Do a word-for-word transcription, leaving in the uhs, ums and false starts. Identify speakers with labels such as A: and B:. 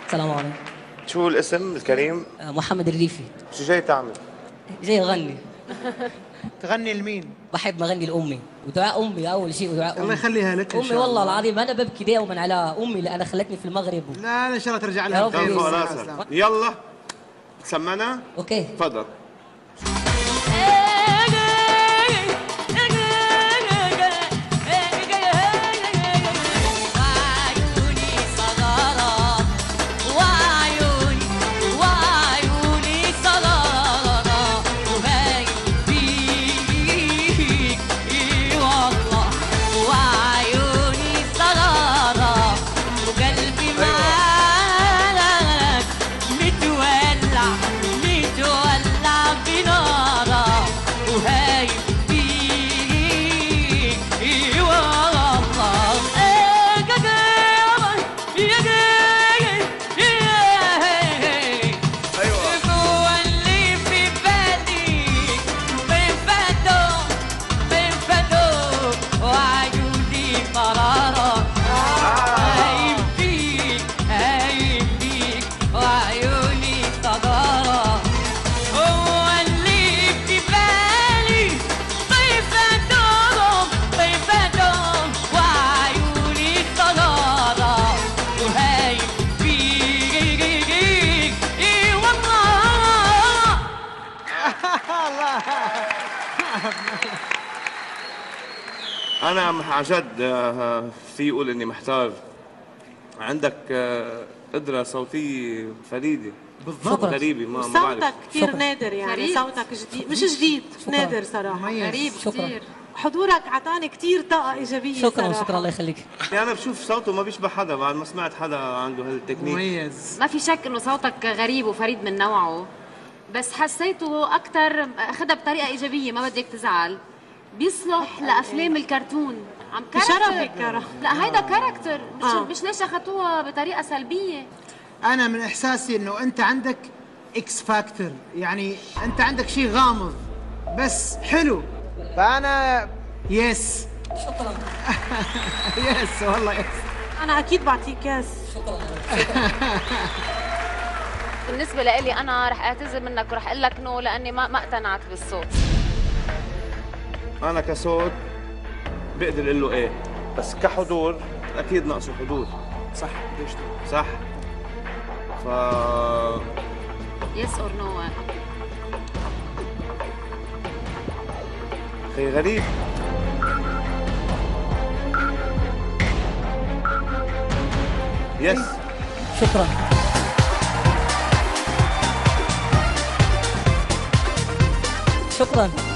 A: السلام عليكم.
B: شو الاسم الكريم؟
A: محمد الريفي.
B: شو جاي تعمل؟
A: جاي اغني.
C: تغني لمين؟
A: بحب اغني لامي ودعاء امي اول شيء ودعاء امي.
C: الله يخليها لك ان
A: امي
C: شاء الله.
A: والله العظيم انا ببكي دائما على امي اللي انا خلتني في المغرب و...
C: لا لا ان شاء الله ترجع لها
A: يا رب
C: بخير.
B: فوق
A: يسلمك.
B: راسك. يلا سمعنا؟
A: اوكي.
B: تفضل. أنا عن جد في يقول إني محتار. عندك قدرة صوتية فريدة
C: بالضبط.
B: غريبة، ما ما بعرف.
D: صوتك كثير نادر يعني.
E: فريد.
D: صوتك جديد، مش جديد، نادر صراحة.
E: غريب
A: شكراً.
E: كثير.
D: حضورك عطاني كثير طاقة إيجابية
A: شكرا
D: صراحة.
A: شكرا الله يخليك.
B: يعني أنا بشوف صوته ما بيشبه حدا، بعد ما سمعت حدا عنده هالتكنيك.
C: مميز.
E: ما في شك انه صوتك غريب وفريد من نوعه، بس حسيته اكثر اخذها بطريقه ايجابيه، ما بدك تزعل. بيصلح لافلام الكرتون. عم
D: بشرفك كرم.
E: لا هيدا كاركتر، مش
D: آه.
E: مش ليش اخذتوها بطريقه سلبيه.
C: انا من احساسي انه انت عندك اكس فاكتور، يعني انت عندك شيء غامض بس حلو، فانا يس.
A: شكرا.
C: يس والله يس.
D: أنا أكيد بعطيك كاس.
A: شكرا.
E: بالنسبه لإلي انا رح اعتذر منك ورح اقول لك نو، لاني ما ما اقتنعت بالصوت.
B: أنا كصوت بقدر أقول له إيه، بس كحضور أكيد ناقصه حضور.
C: صح ليش
B: صح؟ ف
E: يس اور نو.
B: أخي غريب. يس.
A: شكرا. شكرا.